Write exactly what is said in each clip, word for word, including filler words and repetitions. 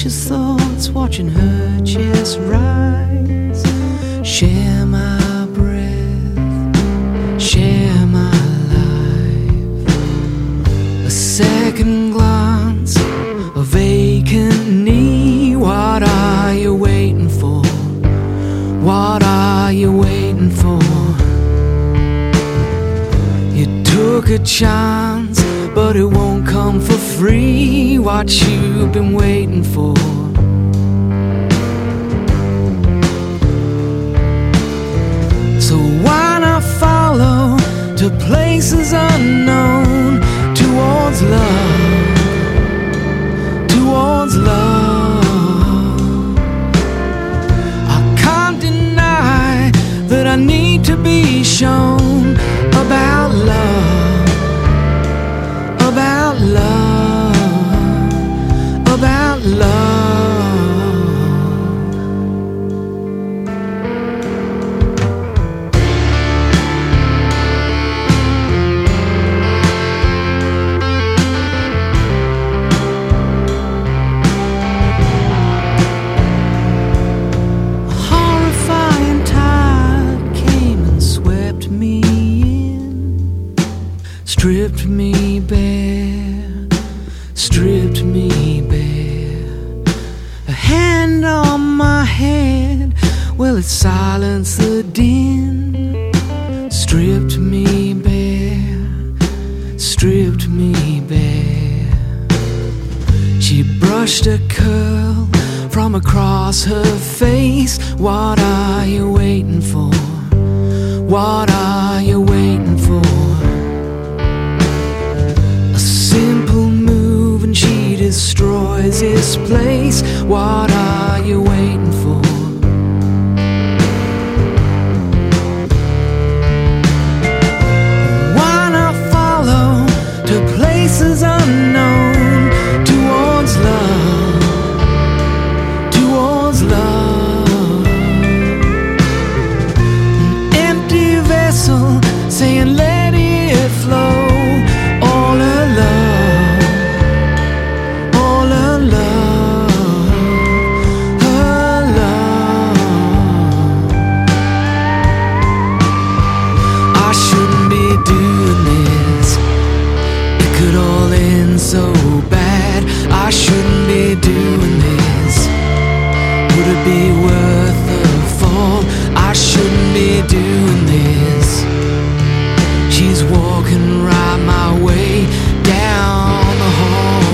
anxious thoughts, watching her chest rise. Share my breath, share my life. A second glance, a vacant knee. What are you waiting for? What are you waiting for? You took a chance, but it won't come for free. What you've been waiting for? So why not follow to places unknown, towards love, towards love. I can't deny that I need to be shown about love, about love, about love. A horrifying tide came and swept me in, stripped me bare, stripped me bare. A hand on my head, well, it silenced the din. Stripped me bare, stripped me bare. She brushed a curl from across her face. What are you waiting for? What are you waiting for? A simple move and she destroys this place. What are you waiting for? Why not follow to places unknown, towards love, towards love. An empty vessel saying let it flow. All alone, all alone, alone. I shouldn't be doing this. It could all end so bad. I shouldn't be doing this. Would it be worth the fall? I shouldn't be doing this. She's walking right my way down the hall.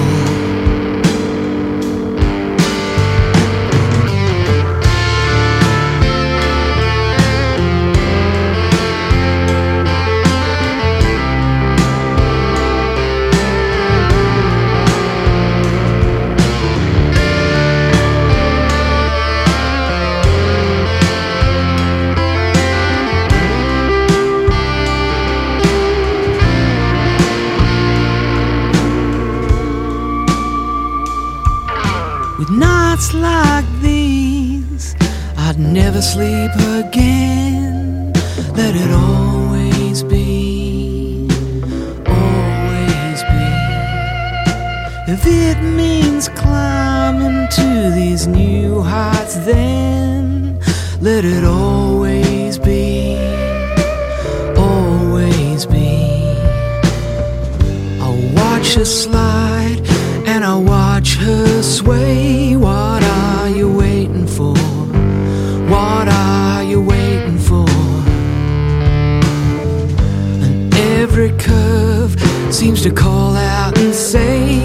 With nights like these, I'd never sleep again. Let it always be, always be. If it means climbing to these new heights, then let it always be, always be. I'll watch her slide and I watch her sway. What are you waiting for? What are you waiting for? And every curve seems to call out and say,